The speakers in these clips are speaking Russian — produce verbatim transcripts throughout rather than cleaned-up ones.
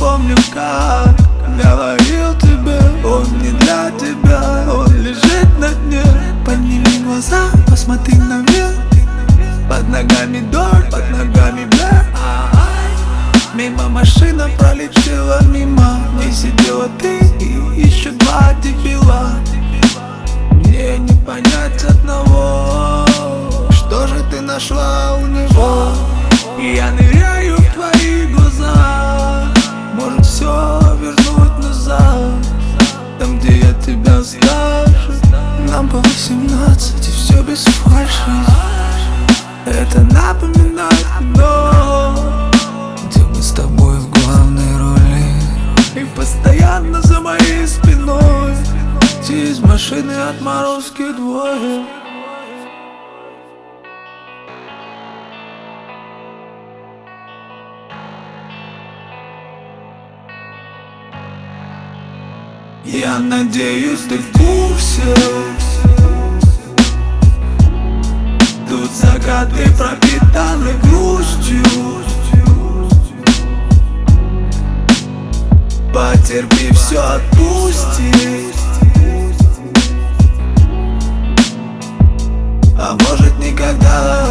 помню, как говорил тебе, он не для тебя, он лежит на дне. Подними глаза, посмотри наверх, под ногами дождь, под ногами бля. Мимо машина пролетела мимо, не сидела ты и еще два дебила. Мне не понять одного, что же ты нашла у него. И я ныряю в твои глаза, может все вернуть назад. Там, где я тебя старше, нам по восемнадцать и все без фальши. Это напоминает кино, где мы с тобой в главной роли, и постоянно за моей спиной те из машины отморозки двое. Я надеюсь, ты в курсе, тут закаты пропитаны грустью. Потерпи, все отпусти, а может никогда,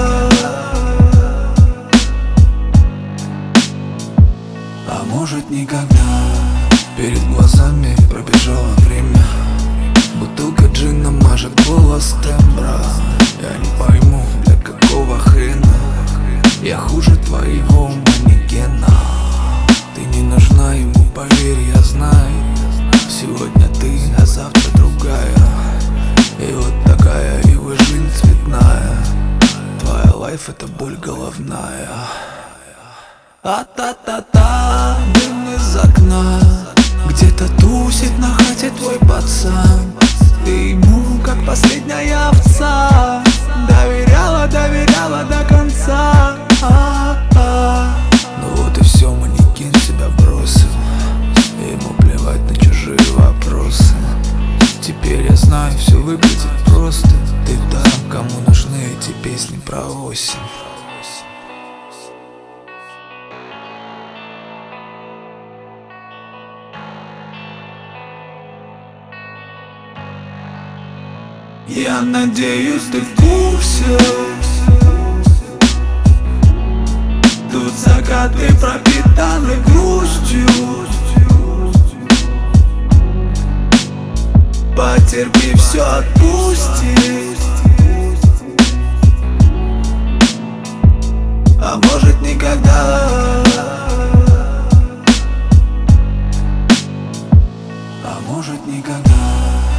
а может никогда. Перед глазами пробежало время, бутылка джина мажет голос тембра. Я не пойму, для какого хрена я хуже твоего манекена. Ты не нужна ему, поверь, я знаю. Сегодня ты, а завтра другая. И вот такая его жизнь цветная. Твоя лайф — это боль головная. А-та-та-та, дым из окна, где-то тусит на хате твой пацан. Ты ему как последняя овца, доверяла, доверяла до конца. А-а. Ну вот и все, манекен себя бросил, ему плевать на чужие вопросы. Теперь я знаю, все выглядит просто. Ты там, кому нужны эти песни про осень. Я надеюсь, ты в курсе, тут закаты пропитаны грустью. Потерпи, все отпусти, а может никогда, а может никогда.